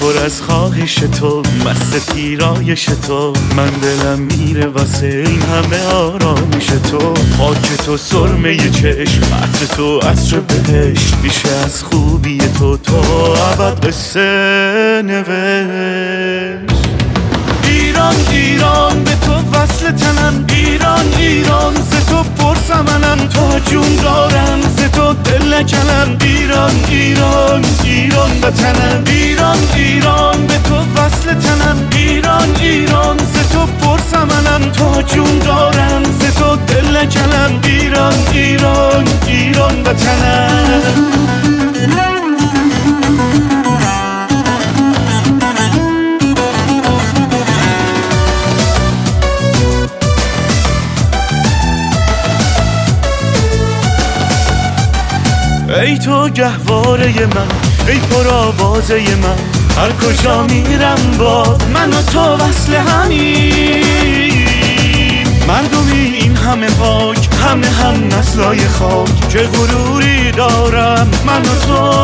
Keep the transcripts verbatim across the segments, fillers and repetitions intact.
پر از خواهش تو، مست پیرایش تو، من دلم میره واسه این همه آرامش تو. خاک تو سرمه چشم، عطر تو عطر بهشت، میشه از خوبی تو تو ابد قصه نوشت. ایران ایران به تو وصل تنم، ایران ایران ز تو پرسمنم، تا جون دارم ز تو دل نکنم. ایران ایران ایران وطنم، ایران ایران به تو وصل تنم، ایران ایران ز تو پرسمنم، تا جون دارم ز تو دل نکنم. ایران ایران ایران وطنم. ای تو گهواره من، ای پر آوازه من، هر کجا میرم باز من و تو وصل همین. مردمی این همه پاک، همه هم نسلای خاک، چه غروری دارم من و تو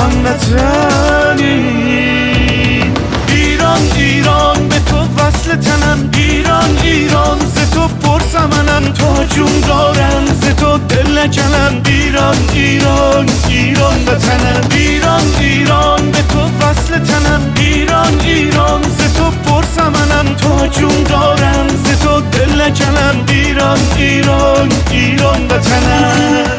هموطنیم. ایران ایران به تو وصل تنم، ایران ایران ز تو پرسمنم، تا جون دارم ز تو دل نکنم. ایران ایران ایران وطنم، ایران ایران به تو وصل تنم، ایران ایران ز تو پرسمنم، تا جون دارم ز تو دل نکنم. ایران ایران ایران وطنم.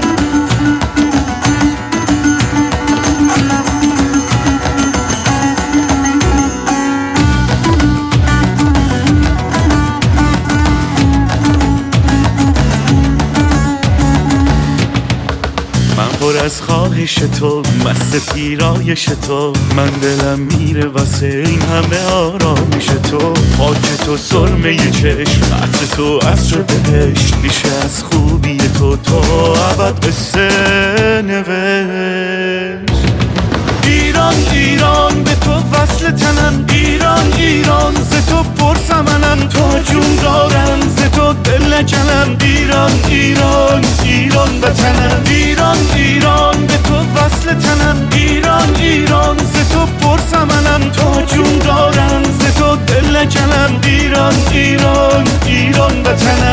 پر از خواهش تو، مست پیرایش تو، من دلم میره واسه این همه آرامش تو. خاک تو سرمه چشم، عطر تو عطر بهشت، میشه از خوبی تو تو ابد قصه نوشت. ایران ایران به تو وصل تنم، ایران ایران ز تو پرسمنم، تا جون دارم ز تو دل نکنم. ایران ایران ایران وطنم، ایران ایران به تو وصل تنم، ایران ایران ز تو پرسمنم، تا جون دارم ز تو دل نکنم. ایران ایران ایران وطنم.